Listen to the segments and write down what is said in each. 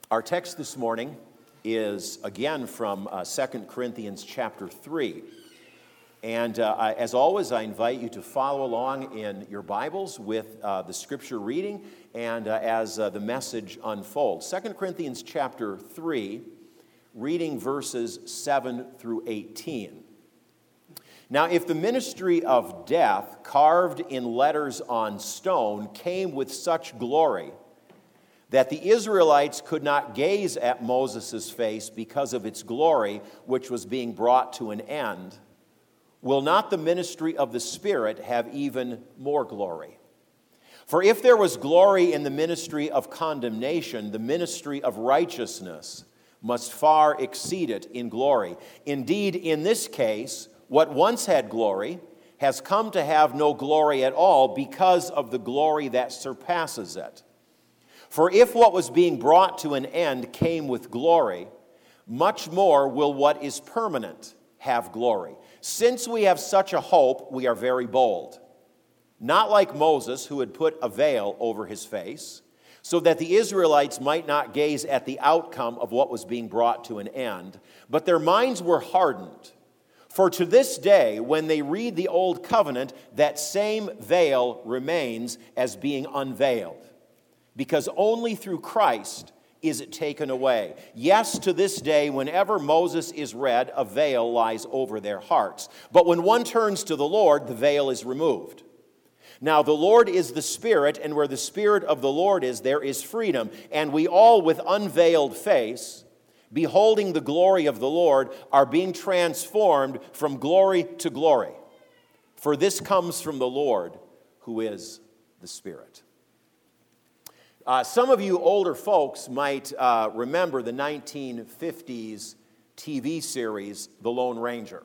Our text this morning is again from 2 Corinthians chapter 3. And as always, I invite you to follow along in your Bibles with the scripture reading and as the message unfolds. 2 Corinthians chapter 3, reading verses 7 through 18. Now, if the ministry of death, carved in letters on stone, came with such glory that the Israelites could not gaze at Moses' face because of its glory, which was being brought to an end, will not the ministry of the Spirit have even more glory? For if there was glory in the ministry of condemnation, the ministry of righteousness must far exceed it in glory. Indeed, in this case, what once had glory has come to have no glory at all because of the glory that surpasses it. For if what was being brought to an end came with glory, much more will what is permanent have glory. Since we have such a hope, we are very bold. Not like Moses, who had put a veil over his face, so that the Israelites might not gaze at the outcome of what was being brought to an end, but their minds were hardened. For to this day, when they read the Old Covenant, that same veil remains as being unveiled, because only through Christ is it taken away. Yes, to this day, whenever Moses is read, a veil lies over their hearts. But when one turns to the Lord, the veil is removed. Now the Lord is the Spirit, and where the Spirit of the Lord is, there is freedom. And we all, with unveiled face, beholding the glory of the Lord, are being transformed from glory to glory. For this comes from the Lord, who is the Spirit. Some of you older folks might remember the 1950s TV series, The Lone Ranger.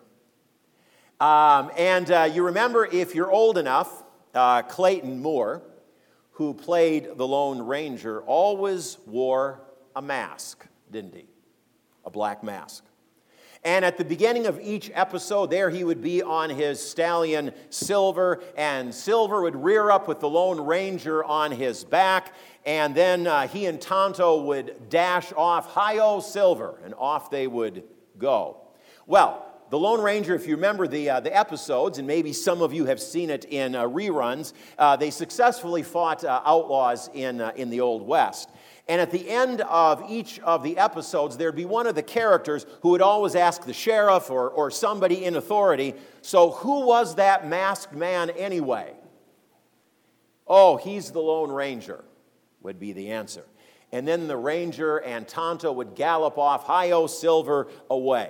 You remember, if you're old enough, Clayton Moore, who played the Lone Ranger, always wore a mask, didn't he? A black mask. And at the beginning of each episode, there he would be on his stallion Silver, and Silver would rear up with the Lone Ranger on his back, and then he and Tonto would dash off, "Hi-yo, Silver," and off they would go. Well, the Lone Ranger, if you remember the episodes, and maybe some of you have seen it in reruns, they successfully fought outlaws in the Old West. And at the end of each of the episodes, there'd be one of the characters who would always ask the sheriff or somebody in authority, "So who was that masked man anyway?" "Oh, he's the Lone Ranger," would be the answer. And then the Ranger and Tonto would gallop off, "Hi-yo, Silver," away.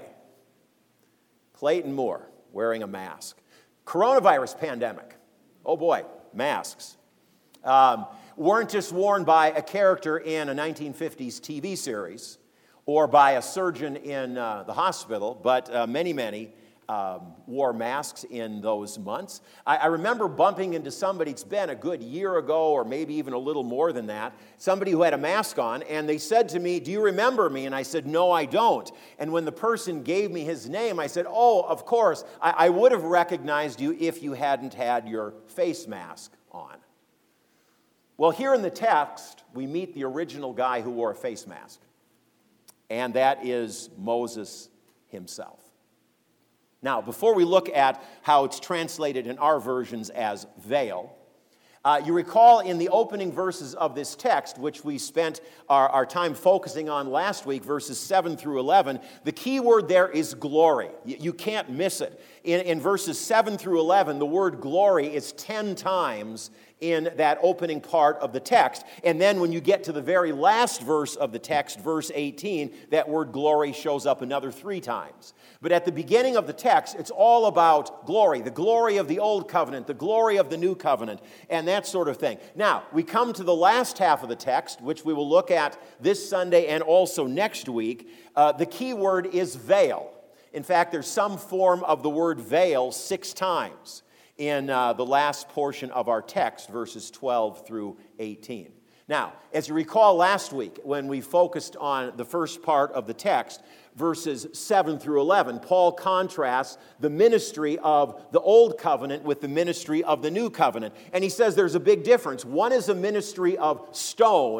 Clayton Moore wearing a mask. Coronavirus pandemic. Oh boy, masks. Weren't just worn by a character in a 1950s TV series or by a surgeon in the hospital, but many wore masks in those months. I remember bumping into somebody, it's been a good year ago or maybe even a little more than that, somebody who had a mask on, and they said to me, "Do you remember me?" And I said, "No, I don't." And when the person gave me his name, I said, "Oh, of course, I would have recognized you if you hadn't had your face mask on." Well, here in the text, we meet the original guy who wore a face mask, and that is Moses himself. Now, before we look at how it's translated in our versions as veil, you recall in the opening verses of this text, which we spent our time focusing on last week, verses 7 through 11, the key word there is glory. You can't miss it. In verses 7 through 11, the word glory is 10 times in that opening part of the text. And then when you get to the very last verse of the text, verse 18, that word glory shows up another 3 times. But at the beginning of the text, it's all about glory, the glory of the Old Covenant, the glory of the New Covenant, and that sort of thing. Now, we come to the last half of the text, which we will look at this Sunday and also next week. The key word is veil. In fact, there's some form of the word veil 6 times in the last portion of our text, verses 12 through 18. Now, as you recall last week, when we focused on the first part of the text, verses 7 through 11, Paul contrasts the ministry of the Old Covenant with the ministry of the New Covenant. And he says there's a big difference. One is a ministry of stone,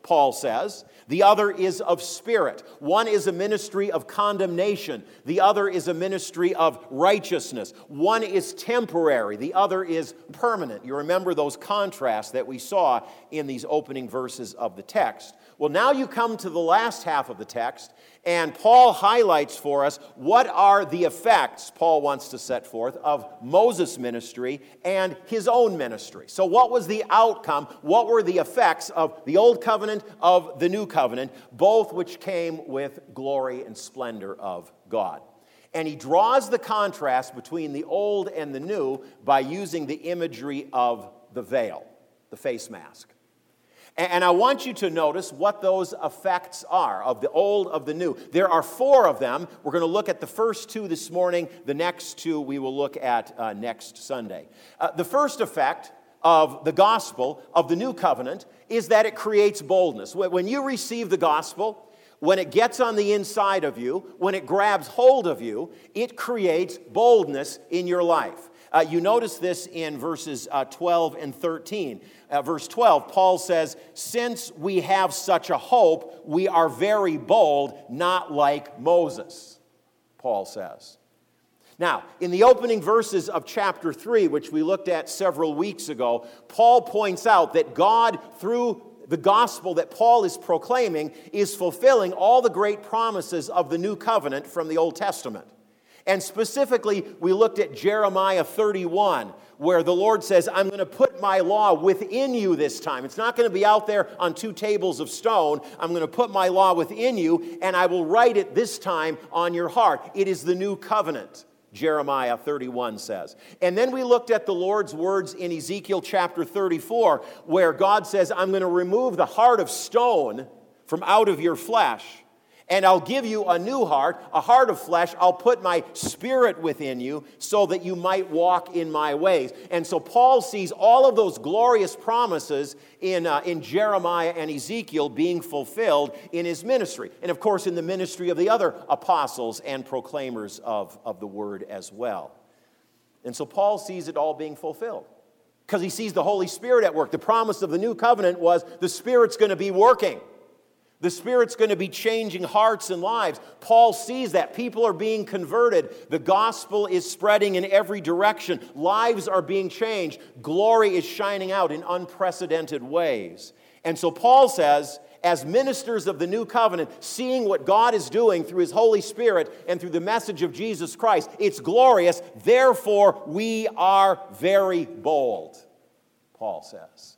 Paul says. The other is of spirit. One is a ministry of condemnation. The other is a ministry of righteousness. One is temporary. The other is permanent. You remember those contrasts that we saw in these opening verses of the text. Well, now you come to the last half of the text, and Paul highlights for us what are the effects, Paul wants to set forth, of Moses' ministry and his own ministry. So what was the outcome? What were the effects of the Old Covenant, of the New Covenant, both which came with glory and splendor of God? And he draws the contrast between the old and the new by using the imagery of the veil, the face mask. And I want you to notice what those effects are of the old, of the new. There are 4 of them. We're going to look at the first 2 this morning. The next 2 we will look at next Sunday. The first effect of the gospel, of the new covenant, is that it creates boldness. When you receive the gospel, when it gets on the inside of you, when it grabs hold of you, it creates boldness in your life. You notice this in verses 12 and 13. Verse 12, Paul says, "Since we have such a hope, we are very bold, not like Moses," Paul says. Now, in the opening verses of chapter 3, which we looked at several weeks ago, Paul points out that God, through the gospel that Paul is proclaiming, is fulfilling all the great promises of the new covenant from the Old Testament. And specifically, we looked at Jeremiah 31, where the Lord says, "I'm going to put my law within you this time. It's not going to be out there on 2 tables of stone. I'm going to put my law within you, and I will write it this time on your heart." It is the new covenant, Jeremiah 31 says. And then we looked at the Lord's words in Ezekiel chapter 34, where God says, "I'm going to remove the heart of stone from out of your flesh, and I'll give you a new heart, a heart of flesh. I'll put my spirit within you so that you might walk in my ways." And so Paul sees all of those glorious promises in Jeremiah and Ezekiel being fulfilled in his ministry. And of course in the ministry of the other apostles and proclaimers of the word as well. And so Paul sees it all being fulfilled because he sees the Holy Spirit at work. The promise of the new covenant was the Spirit's going to be working. The Spirit's going to be changing hearts and lives. Paul sees that. People are being converted. The gospel is spreading in every direction. Lives are being changed. Glory is shining out in unprecedented ways. And so Paul says, as ministers of the new covenant, seeing what God is doing through His Holy Spirit and through the message of Jesus Christ, it's glorious. Therefore, we are very bold, Paul says.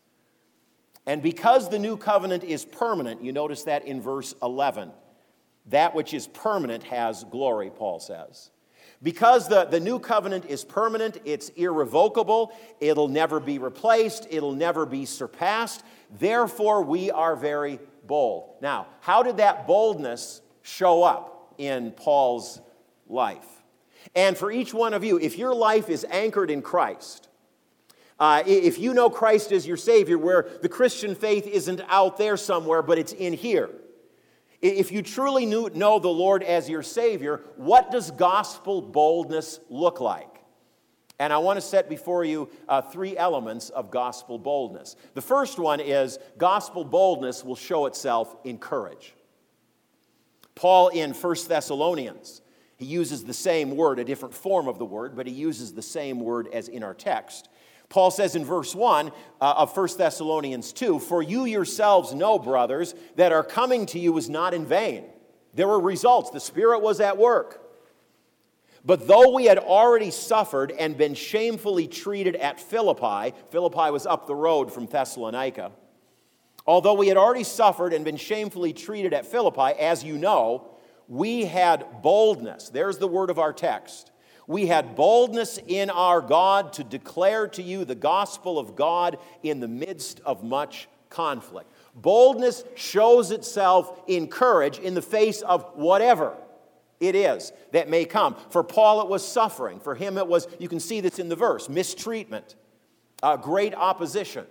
And because the new covenant is permanent, you notice that in verse 11. That which is permanent has glory, Paul says. Because the new covenant is permanent, it's irrevocable, it'll never be replaced, it'll never be surpassed. Therefore, we are very bold. Now, how did that boldness show up in Paul's life? And for each one of you, if your life is anchored in Christ, if you know Christ as your Savior, where the Christian faith isn't out there somewhere, but it's in here. If you truly know the Lord as your Savior, what does gospel boldness look like? And I want to set before you 3 elements of gospel boldness. The first one is gospel boldness will show itself in courage. Paul in 1 Thessalonians, he uses the same word, a different form of the word, but he uses the same word as in our text. Paul says in verse 1 of 1 Thessalonians 2, "For you yourselves know, brothers, that our coming to you was not in vain. There were results. The Spirit was at work. But though we had already suffered and been shamefully treated at Philippi," Philippi was up the road from Thessalonica, "although we had already suffered and been shamefully treated at Philippi, as you know, we had boldness." There's the word of our text. "We had boldness in our God to declare to you the gospel of God in the midst of much conflict." Boldness shows itself in courage in the face of whatever it is that may come. For Paul, it was suffering. For him, it was, you can see this in the verse, mistreatment, great opposition.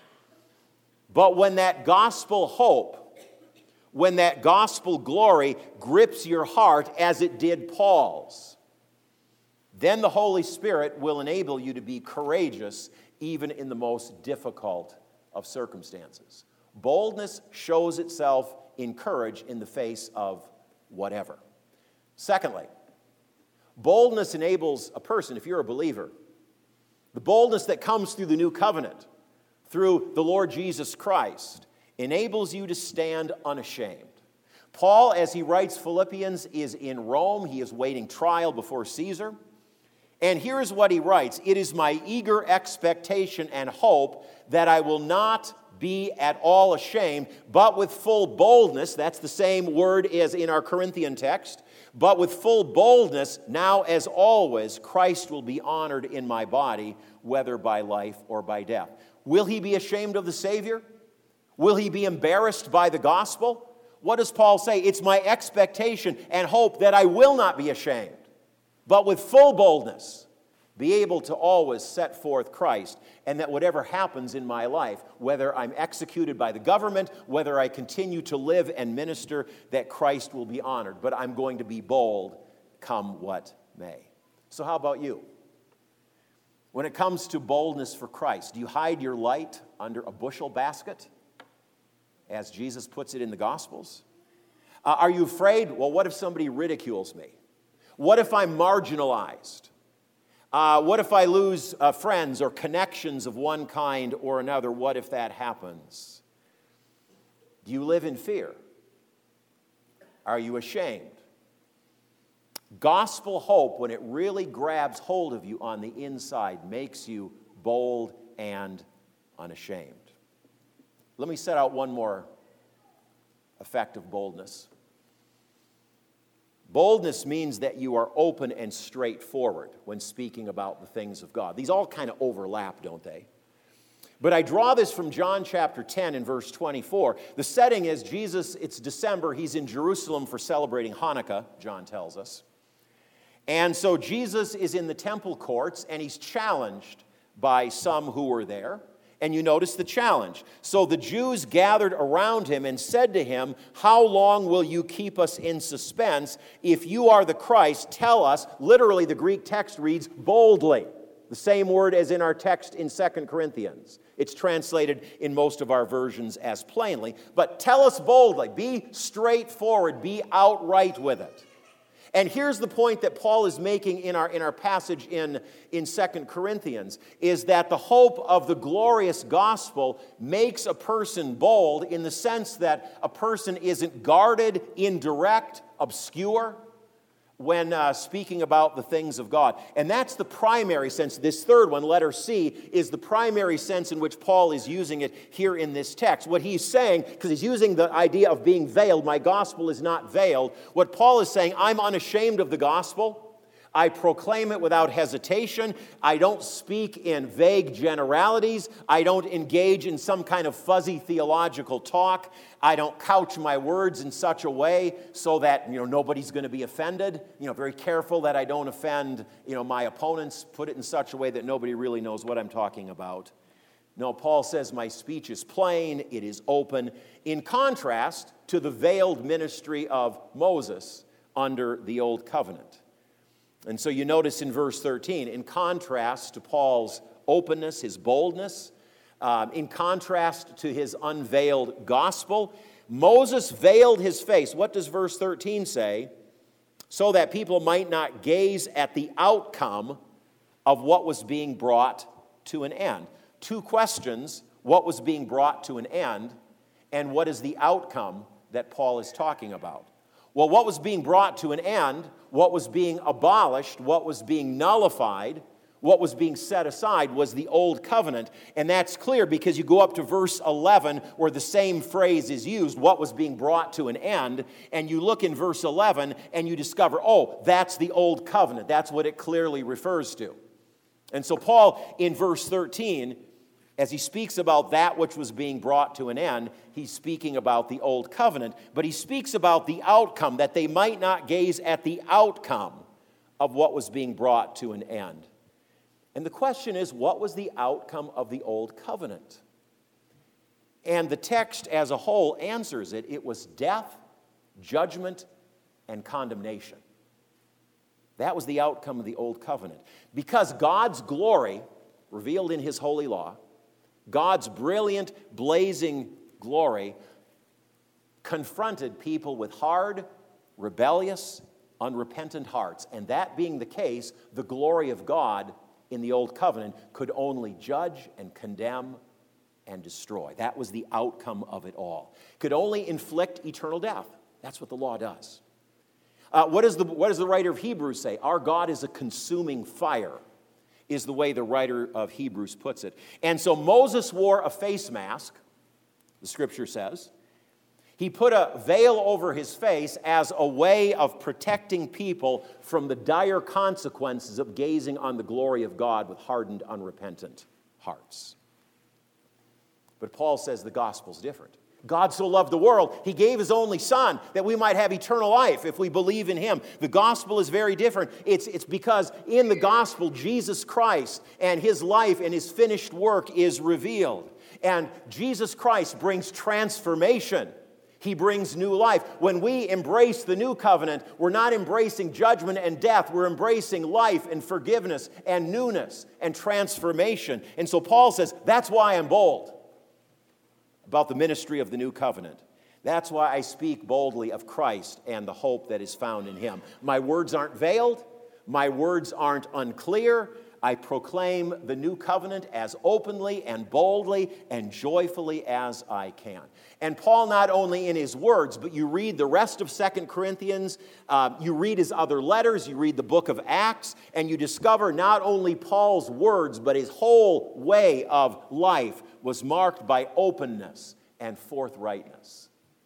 But when that gospel hope, when that gospel glory grips your heart as it did Paul's, then the Holy Spirit will enable you to be courageous even in the most difficult of circumstances. Boldness shows itself in courage in the face of whatever. Secondly, boldness enables a person, if you're a believer, the boldness that comes through the new covenant, through the Lord Jesus Christ, enables you to stand unashamed. Paul, as he writes Philippians, is in Rome. He is waiting trial before Caesar. And here's what he writes: "It is my eager expectation and hope that I will not be at all ashamed, but with full boldness," that's the same word as in our Corinthian text, "but with full boldness, now as always, Christ will be honored in my body, whether by life or by death." Will he be ashamed of the Savior? Will he be embarrassed by the gospel? What does Paul say? It's my expectation and hope that I will not be ashamed, but with full boldness be able to always set forth Christ, and that whatever happens in my life, whether I'm executed by the government, whether I continue to live and minister, that Christ will be honored. But I'm going to be bold, come what may. So how about you? When it comes to boldness for Christ, do you hide your light under a bushel basket, as Jesus puts it in the Gospels? Are you afraid, well, what if somebody ridicules me? What if I'm marginalized? What if I lose friends or connections of one kind or another? What if that happens? Do you live in fear? Are you ashamed? Gospel hope, when it really grabs hold of you on the inside, makes you bold and unashamed. Let me set out one more effect of boldness. Boldness means that you are open and straightforward when speaking about the things of God. These all kind of overlap, don't they? But I draw this from John chapter 10 and verse 24. The setting is Jesus, it's December, he's in Jerusalem for celebrating Hanukkah, John tells us. And so Jesus is in the temple courts and he's challenged by some who were there. And you notice the challenge. "So the Jews gathered around him and said to him, 'How long will you keep us in suspense? If you are the Christ, tell us.'" Literally, the Greek text reads boldly. The same word as in our text in 2 Corinthians. It's translated in most of our versions as plainly. But tell us boldly. Be straightforward. Be outright with it. And here's the point that Paul is making in our passage in 2 Corinthians, is that the hope of the glorious gospel makes a person bold in the sense that a person isn't guarded, indirect, obscure when speaking about the things of God. And that's the primary sense. This third one, letter C, is the primary sense in which Paul is using it here in this text. What he's saying, because he's using the idea of being veiled, my gospel is not veiled. What Paul is saying, I'm unashamed of the gospel. I proclaim it without hesitation. I don't speak in vague generalities. I don't engage in some kind of fuzzy theological talk. I don't couch my words in such a way so that, nobody's going to be offended. Very careful that I don't offend, my opponents. Put it in such a way that nobody really knows what I'm talking about. No, Paul says my speech is plain, it is open, in contrast to the veiled ministry of Moses under the Old Covenant. And so you notice in verse 13, in contrast to Paul's openness, his boldness, in contrast to his unveiled gospel, Moses veiled his face. What does verse 13 say? So that people might not gaze at the outcome of what was being brought to an end. Two questions: what was being brought to an end, and what is the outcome that Paul is talking about? Well, what was being brought to an end, what was being abolished, what was being nullified, what was being set aside was the Old Covenant. And that's clear because you go up to verse 11 where the same phrase is used, what was being brought to an end, and you look in verse 11 and you discover, that's the Old Covenant. That's what it clearly refers to. And so Paul, in verse 13, as he speaks about that which was being brought to an end, he's speaking about the Old Covenant, but he speaks about the outcome, that they might not gaze at the outcome of what was being brought to an end. And the question is, what was the outcome of the Old Covenant? And the text as a whole answers it. It was death, judgment, and condemnation. That was the outcome of the Old Covenant. Because God's glory, revealed in his holy law, God's brilliant, blazing glory confronted people with hard, rebellious, unrepentant hearts. And that being the case, the glory of God in the Old Covenant could only judge and condemn and destroy. That was the outcome of it all. Could only inflict eternal death. That's what the law does. What does the writer of Hebrews say? Our God is a consuming fire, is the way the writer of Hebrews puts it. And so Moses wore a face mask, the scripture says. He put a veil over his face as a way of protecting people from the dire consequences of gazing on the glory of God with hardened, unrepentant hearts. But Paul says the gospel's different. God so loved the world, he gave his only son that we might have eternal life if we believe in him. The gospel is very different. It's because in the gospel, Jesus Christ and his life and his finished work is revealed. And Jesus Christ brings transformation. He brings new life. When we embrace the new covenant, we're not embracing judgment and death. We're embracing life and forgiveness and newness and transformation. And so Paul says, that's why I'm bold about the ministry of the new covenant. That's why I speak boldly of Christ and the hope that is found in him. My words aren't veiled. My words aren't unclear. I proclaim the new covenant as openly and boldly and joyfully as I can. And Paul, not only in his words, but you read the rest of 2 Corinthians, you read his other letters, you read the book of Acts, and you discover not only Paul's words, but his whole way of life was marked by openness and forthrightness.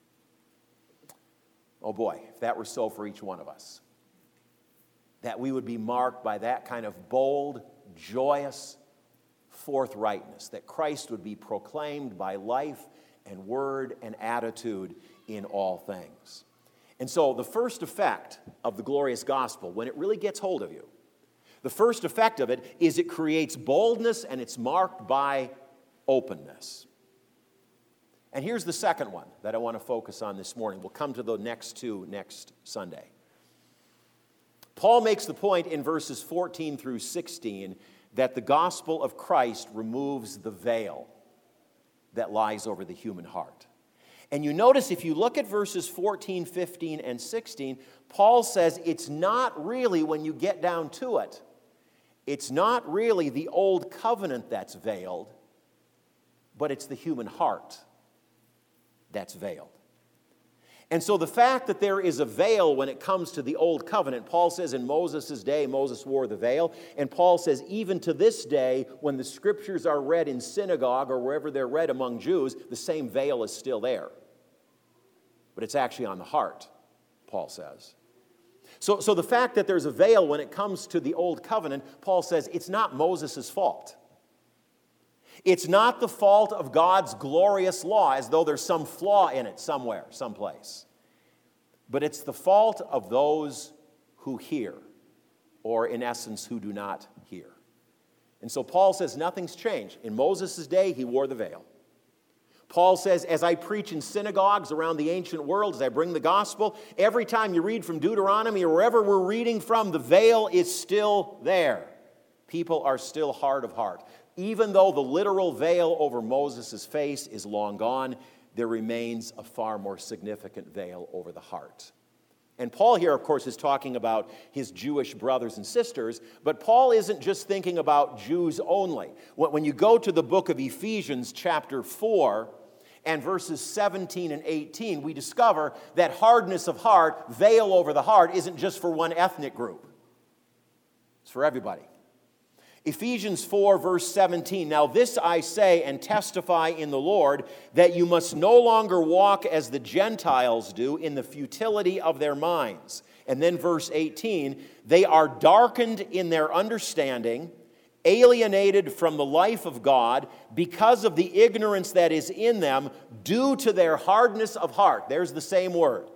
Oh boy, if that were so for each one of us. That we would be marked by that kind of bold, joyous forthrightness, that Christ would be proclaimed by life and word and attitude in all things. And so the first effect of the glorious gospel, when it really gets hold of you, the first effect of it is it creates boldness and it's marked by openness. And here's the second one that I want to focus on this morning. We'll come to the next two next Sunday. Paul makes the point in verses 14 through 16 that the gospel of Christ removes the veil that lies over the human heart. And you notice if you look at verses 14, 15, and 16, Paul says it's not really, when you get down to it, it's not really the old covenant that's veiled, but it's the human heart that's veiled. And so the fact that there is a veil when it comes to the old covenant, Paul says in Moses' day, Moses wore the veil. And Paul says even to this day, when the scriptures are read in synagogue or wherever they're read among Jews, the same veil is still there. But it's actually on the heart, Paul says. So the fact that there's a veil when it comes to the old covenant, Paul says it's not Moses' fault. It's not the fault of God's glorious law, as though there's some flaw in it somewhere, someplace. But it's the fault of those who hear, or in essence, who do not hear. And so Paul says nothing's changed. In Moses' day, he wore the veil. Paul says, as I preach in synagogues around the ancient world, as I bring the gospel, every time you read from Deuteronomy or wherever we're reading from, the veil is still there. People are still hard of heart. Even though the literal veil over Moses' face is long gone, there remains a far more significant veil over the heart. And Paul here, of course, is talking about his Jewish brothers and sisters, but Paul isn't just thinking about Jews only. When you go to the book of Ephesians, chapter 4, and verses 17 and 18, we discover that hardness of heart, veil over the heart, isn't just for one ethnic group. It's for everybody. Ephesians 4, verse 17, now this I say and testify in the Lord, that you must no longer walk as the Gentiles do in the futility of their minds. And then verse 18, they are darkened in their understanding, alienated from the life of God because of the ignorance that is in them due to their hardness of heart. There's the same word.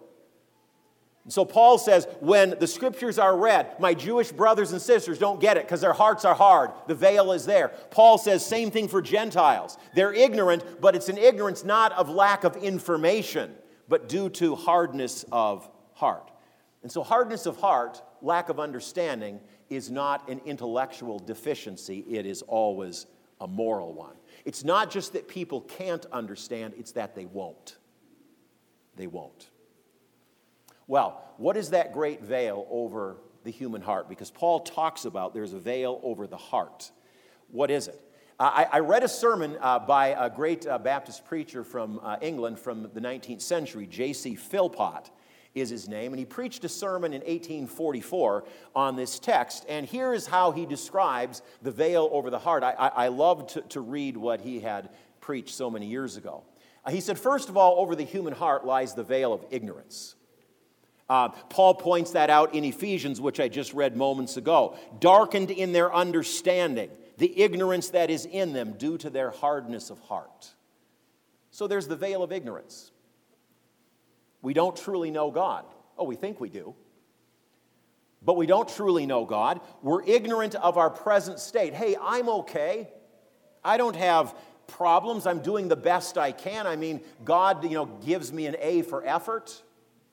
So Paul says, when the scriptures are read, my Jewish brothers and sisters don't get it because their hearts are hard. The veil is there. Paul says, same thing for Gentiles. They're ignorant, but it's an ignorance not of lack of information, but due to hardness of heart. And so hardness of heart, lack of understanding, is not an intellectual deficiency. It is always a moral one. It's not just that people can't understand, it's that they won't. They won't. Well, what is that great veil over the human heart? Because Paul talks about there's a veil over the heart. What is it? I read a sermon by a great Baptist preacher from England from the 19th century, J.C. Philpott is his name, and he preached a sermon in 1844 on this text, and here is how he describes the veil over the heart. I love to read what he had preached so many years ago. He said, first of all, over the human heart lies the veil of ignorance. Paul points that out in Ephesians, which I just read moments ago. Darkened in their understanding, the ignorance that is in them due to their hardness of heart. So there's the veil of ignorance. We don't truly know God. Oh, we think we do. But we don't truly know God. We're ignorant of our present state. Hey, I'm okay. I don't have problems. I'm doing the best I can. I mean, God, gives me an A for effort.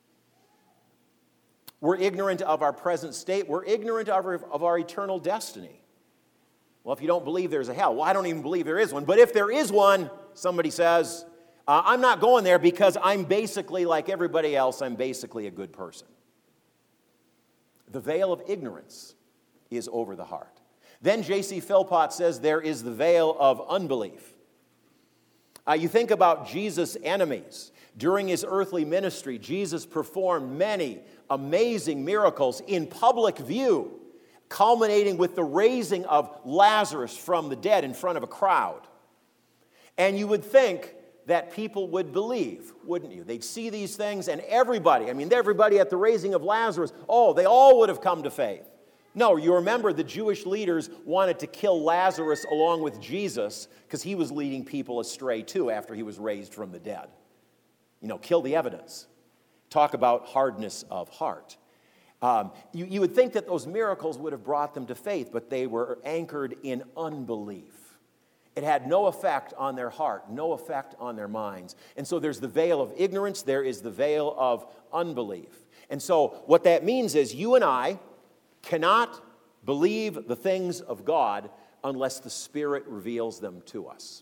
We're ignorant of our present state. We're ignorant of our eternal destiny. Well, if you don't believe there's a hell, well, I don't even believe there is one. But if there is one, somebody says, I'm not going there because I'm basically like everybody else. I'm basically a good person. The veil of ignorance is over the heart. Then J.C. Philpott says there is the veil of unbelief. You think about Jesus' enemies. During his earthly ministry, Jesus performed many amazing miracles in public view, culminating with the raising of Lazarus from the dead in front of a crowd. And you would think that people would believe, wouldn't you? They'd see these things and everybody at the raising of Lazarus, they all would have come to faith. No, you remember the Jewish leaders wanted to kill Lazarus along with Jesus because he was leading people astray too after he was raised from the dead. Kill the evidence. Talk about hardness of heart. You would think that those miracles would have brought them to faith, but they were anchored in unbelief. It had no effect on their heart, no effect on their minds. And so there's the veil of ignorance, there is the veil of unbelief. And so what that means is you and I cannot believe the things of God unless the Spirit reveals them to us.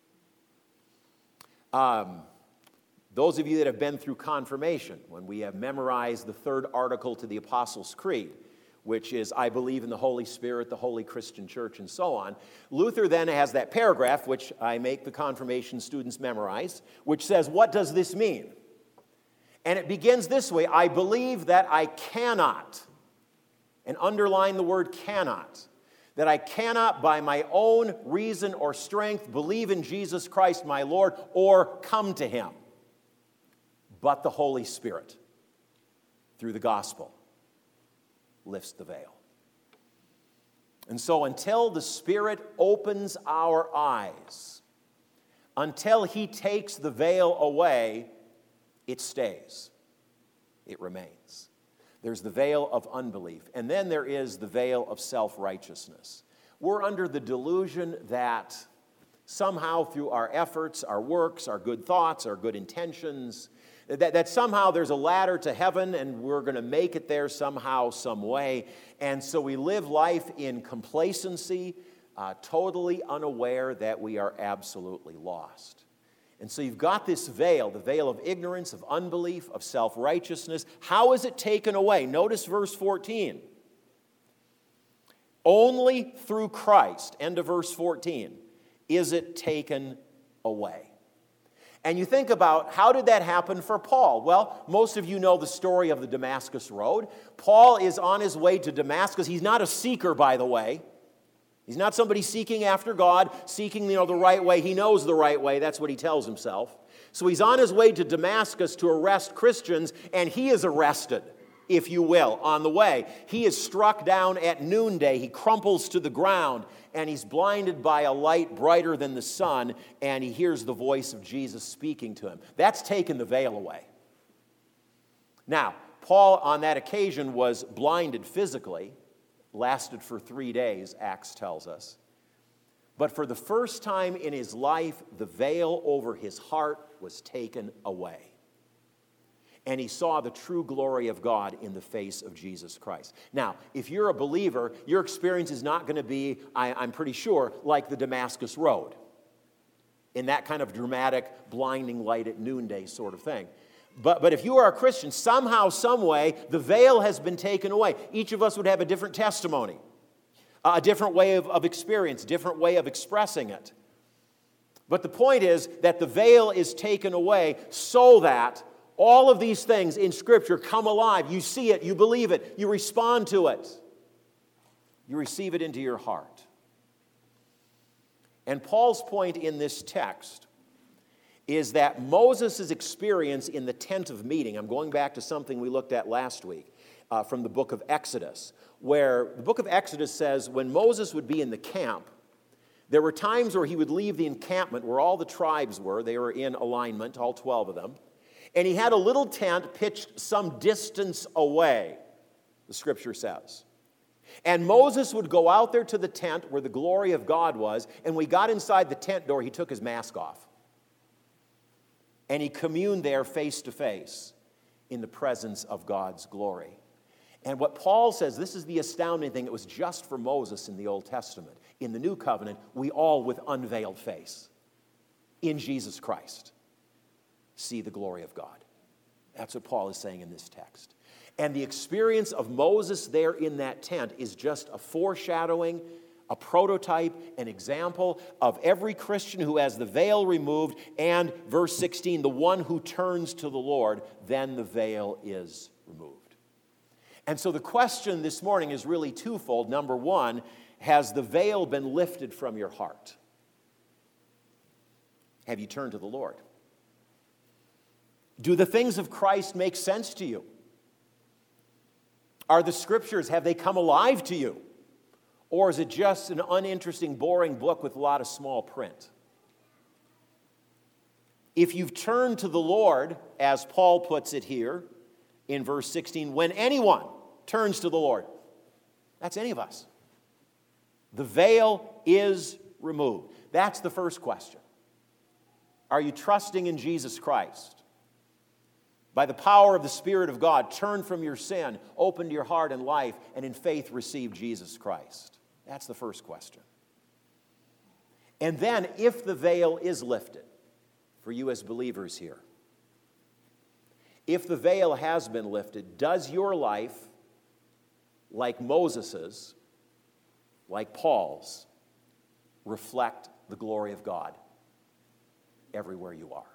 Those of you that have been through confirmation, when we have memorized the third article to the Apostles' Creed, which is, I believe in the Holy Spirit, the Holy Christian Church, and so on, Luther then has that paragraph, which I make the confirmation students memorize, which says, what does this mean? And it begins this way: I believe that I cannot, and underline the word cannot, that I cannot by my own reason or strength believe in Jesus Christ my Lord or come to him, but the Holy Spirit, through the gospel, lifts the veil. And so until the Spirit opens our eyes, until he takes the veil away, it stays. It remains. There's the veil of unbelief. And then there is the veil of self-righteousness. We're under the delusion that somehow through our efforts, our works, our good thoughts, our good intentions, that somehow there's a ladder to heaven and we're going to make it there somehow, some way. And so we live life in complacency, totally unaware that we are absolutely lost. And so you've got this veil, the veil of ignorance, of unbelief, of self-righteousness. How is it taken away? Notice verse 14. Only through Christ, end of verse 14, is it taken away. And you think about, how did that happen for Paul? Well, most of you know the story of the Damascus Road. Paul is on his way to Damascus. He's not a seeker, by the way. He's not somebody seeking after God, seeking the right way. He knows the right way. That's what he tells himself. So he's on his way to Damascus to arrest Christians, and he is arrested, if you will, on the way. He is struck down at noonday. He crumples to the ground, and he's blinded by a light brighter than the sun, and he hears the voice of Jesus speaking to him. That's taken the veil away. Now, Paul on that occasion was blinded physically, lasted for 3 days, Acts tells us. But for the first time in his life, the veil over his heart was taken away. And he saw the true glory of God in the face of Jesus Christ. Now, if you're a believer, your experience is not going to be, I'm pretty sure, like the Damascus Road. in that kind of dramatic, blinding light at noonday sort of thing. But if you are a Christian, somehow, some way, the veil has been taken away. Each of us would have a different testimony, a different way of experience, different way of expressing it. But the point is that the veil is taken away so that all of these things in Scripture come alive. You see it, you believe it, you respond to it. You receive it into your heart. And Paul's point in this text is that Moses' experience in the tent of meeting, I'm going back to something we looked at last week from the book of Exodus, where the book of Exodus says when Moses would be in the camp, there were times where he would leave the encampment where all the tribes were. They were in alignment, all 12 of them. And he had a little tent pitched some distance away, the Scripture says. And Moses would go out there to the tent where the glory of God was, and when he got inside the tent door, he took his mask off. And he communed there face to face in the presence of God's glory. And what Paul says, this is the astounding thing, it was just for Moses in the Old Testament. In the New Covenant, we all with unveiled face in Jesus Christ see the glory of God. That's what Paul is saying in this text. And the experience of Moses there in that tent is just a foreshadowing, a prototype, an example of every Christian who has the veil removed, and verse 16, the one who turns to the Lord, then the veil is removed. And so the question this morning is really twofold. Number one, has the veil been lifted from your heart? Have you turned to the Lord? Do the things of Christ make sense to you? Are the Scriptures, have they come alive to you? Or is it just an uninteresting, boring book with a lot of small print? If you've turned to the Lord, as Paul puts it here in verse 16, when anyone turns to the Lord, that's any of us. The veil is removed. That's the first question. Are you trusting in Jesus Christ? By the power of the Spirit of God, turn from your sin, open your heart and life, and in faith receive Jesus Christ. That's the first question. And then, if the veil is lifted, for you as believers here, if the veil has been lifted, does your life, like Moses's, like Paul's, reflect the glory of God everywhere you are?